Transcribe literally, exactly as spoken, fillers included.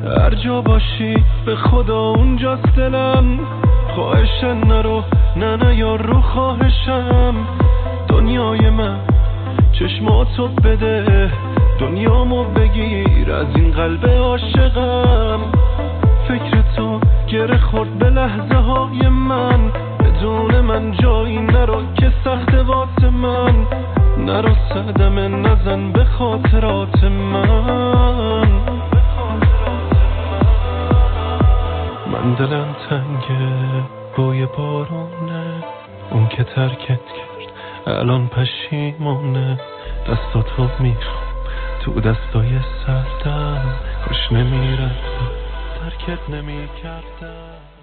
هر جا باشی به خدا اونجاست دلم. خواهشن نرو نه نه یار رو خواهشم. دنیای من چشماتو بده، دنیامو بگیر از این قلب عاشقم. فکر تو گره خورد به لحظه های من، بدون من جایی نرو که سخت واسه من. نرو صدمه نزن به خاطرات من. من دلم تنگه بوی بارونه، اون که ترکت کرد الان پشیمونه. دستاتو میخوام تو دستای سردم، کاش نمیرم ترکت نمیکردم.